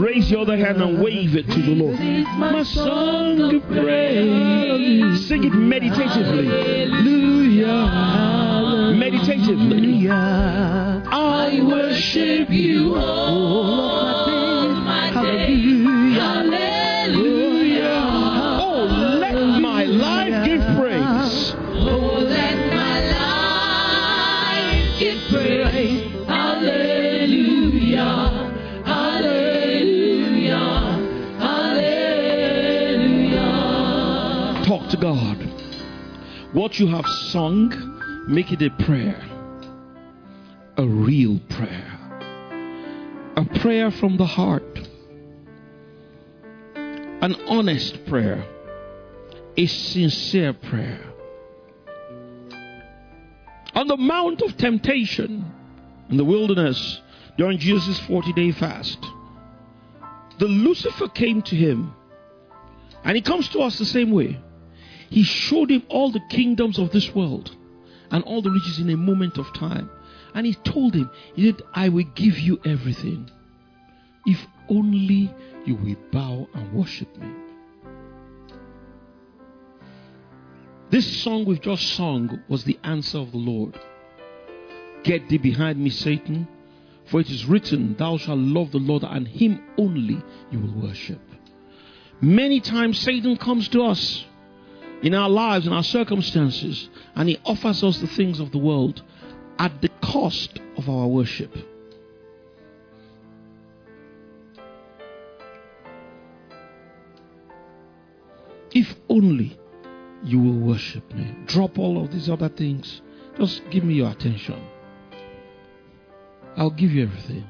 Raise your other hand and wave it to the Lord. My song of praise. Sing it meditatively. Hallelujah. Meditatively. I worship you all my days. Hallelujah. Oh, let my life give praise. Oh, let my life give praise. Hallelujah. Hallelujah. Hallelujah. Talk to God. What you have sung, make it a prayer. A real prayer. A prayer from the heart. An honest prayer. A sincere prayer. On the Mount of Temptation in the wilderness during Jesus' 40-day fast, the Lucifer came to him, and he comes to us the same way. He showed him all the kingdoms of this world and all the riches in a moment of time. And he told him, he said, I will give you everything if only you will bow and worship me. This song we've just sung was the answer of the Lord. Get thee behind me, Satan, for it is written, thou shalt love the Lord, and him only you will worship. Many times Satan comes to us in our lives, in our circumstances, and he offers us the things of the world at the cost of our worship. If only you will worship me. Drop all of these other things. Just give me your attention. I'll give you everything.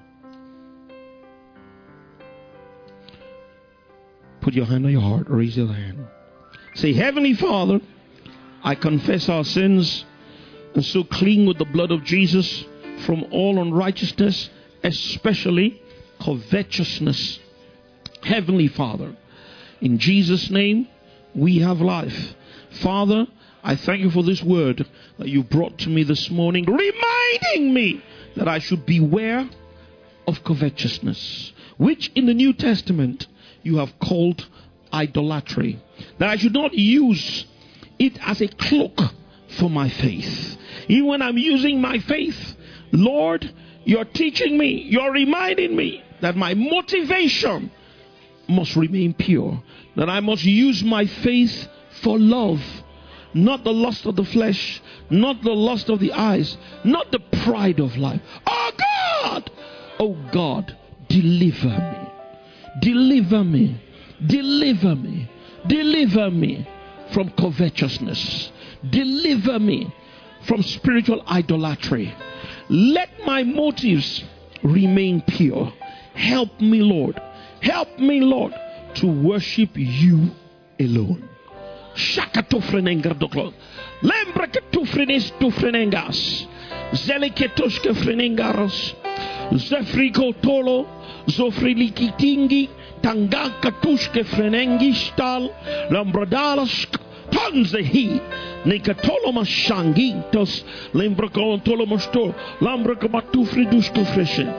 Put your hand on your heart. Raise your hand. Say, Heavenly Father, I confess our sins and so clean with the blood of Jesus from all unrighteousness, especially covetousness. Heavenly Father, in Jesus' name, we have life. Father, I thank you for this word that you brought to me this morning, reminding me that I should beware of covetousness, which in the New Testament you have called idolatry. That I should not use it as a cloak for my faith. Even when I'm using my faith, Lord, you're teaching me, you're reminding me that my motivation must remain pure. That I must use my faith for love, not the lust of the flesh, not the lust of the eyes, not the pride of life. Oh God, deliver me. Deliver me. Deliver me. Deliver me from covetousness. Deliver me from spiritual idolatry. Let my motives remain pure. Help me, Lord. Help me, Lord, to worship you alone. Shakatofrenengar Lembrakatufrenes tufrenengas. Zeleketoshke frenengaros. Zefriko tolo. Zofrilikitingi. Tangakatushke frenengistal. Lambradalas. Tanzehi. Nikatoloma shangintos. Lembrakolotolomosto. Lambrakamatufriduskufreshe.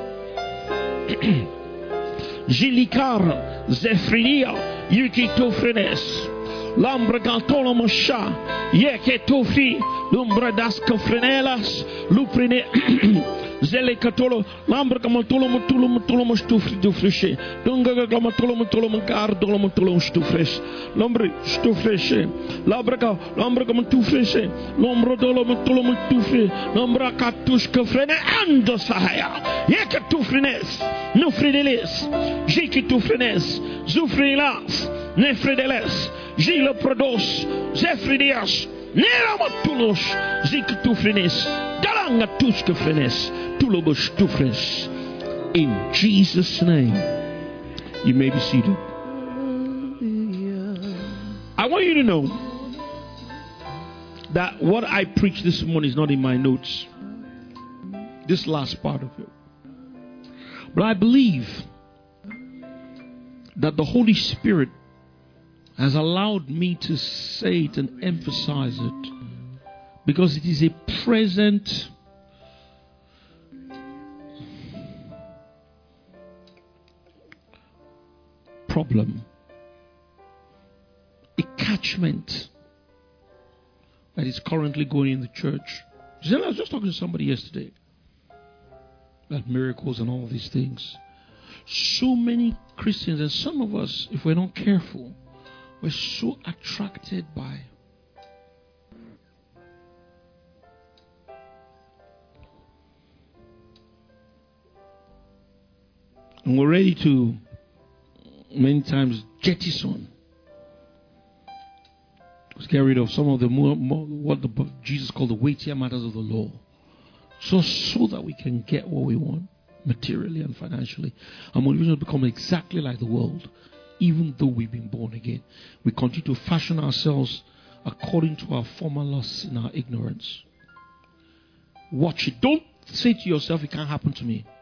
Jilikar. Zefrinia. Yukitofrenes. Lambra galtolo mosha, yeke tofi, lumbra das kafrenelas, luprine, zele katolo, lambra kamatolo mostufri do freshe, dunga gamatolo mangardolo motolo stufresh, lombre stufreshe, lambra kamatufreshe, lombro dolo motolo motufre, lambra katush kafrene ando sahaya, yeke tufrines, nufrideles, jeke tufrines, zufrilas, nefrideles. Gila Prodos, Zefridias, Neramatulos, Zikatufrenes, Dalanga Tuskafrenes, Tulobus Tufres. In Jesus' name, you may be seated. I want you to know that what I preached this morning is not in my notes, this last part of it. But I believe that the Holy Spirit has allowed me to say it and emphasize it because it is a present problem, a catchment that is currently going in the church. I was just talking to somebody yesterday about miracles and all these things. So many Christians, and some of us, if we're not careful, we're so attracted by and we're ready to many times jettison, get rid of some of the more what Jesus called the weightier matters of the law, so that we can get what we want materially and financially. And we will become exactly like the world, even though we've been born again. We continue to fashion ourselves according to our former lusts in our ignorance. Watch it. Don't say to yourself, it can't happen to me.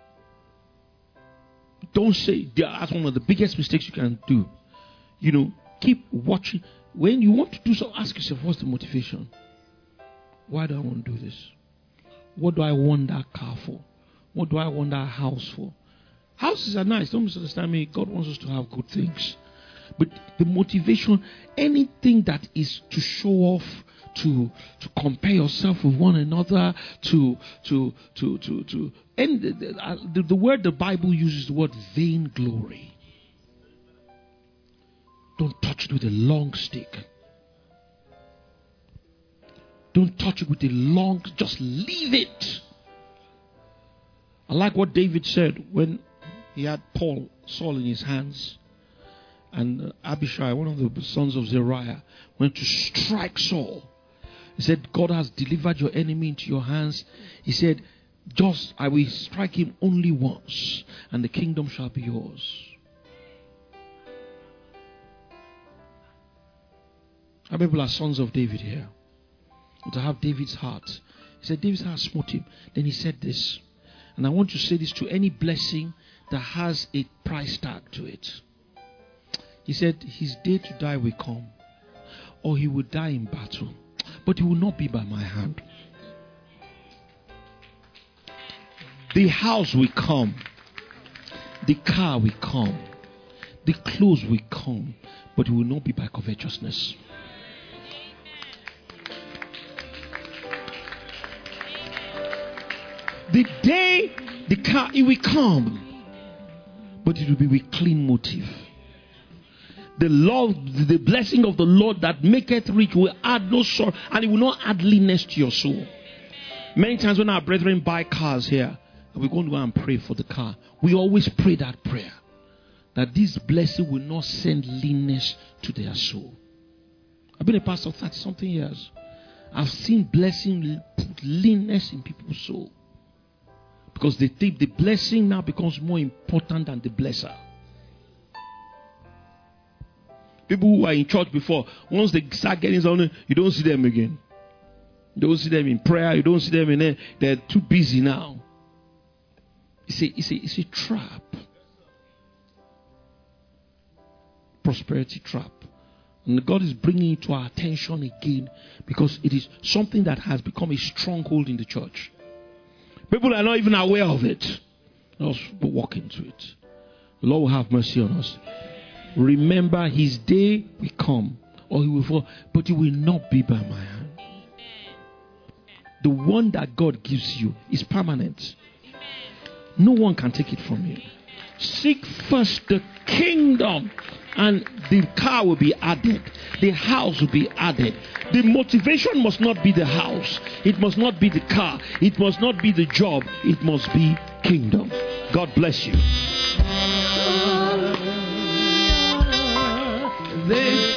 Don't say, that's one of the biggest mistakes you can do. Keep watching. When you want to do so, ask yourself, what's the motivation? Why do I want to do this? What do I want that car for? What do I want that house for? Houses are nice. Don't misunderstand me. God wants us to have good things. But the motivation, anything that is to show off, to compare yourself with one another, and the word the Bible uses, the word vainglory. Don't touch it with a long stick. Don't touch it with a long, just leave it. I like what David said when he had Saul in his hands. And Abishai, one of the sons of Zeruiah, went to strike Saul. He said, God has delivered your enemy into your hands. He said, I will strike him only once, and the kingdom shall be yours. How many people are sons of David here? To have David's heart. He said, David's heart smote him. Then he said this, and I want to say this to any blessing that has a price tag to it. He said, his day to die will come, or he will die in battle, but it will not be by my hand. The house will come, the car will come, the clothes will come, but it will not be by covetousness. The day the car, it will come, but it will be with clean motive. The love, the blessing of the Lord that maketh rich will add no sorrow, and it will not add leanness to your soul. Many times when our brethren buy cars here, we're going to go and pray for the car. We always pray that prayer, that this blessing will not send leanness to their soul. I've been a pastor 30-something years. I've seen blessing put leanness in people's soul. Because they think the blessing now becomes more important than the blesser. People who are in church before, once they start getting something, you don't see them again. You don't see them in prayer. You don't see them in there. They're too busy now. It's a trap. Prosperity trap. And God is bringing it to our attention again, because it is something that has become a stronghold in the church. People are not even aware of it. Let us walk into it. The Lord will have mercy on us. Remember, his day will come, or he will fall, but it will not be by my hand. The one that God gives you is permanent. No one can take it from you. Seek first the kingdom, and the car will be added. The house will be added. The motivation must not be the house. It must not be the car. It must not be the job. It must be kingdom. God bless you.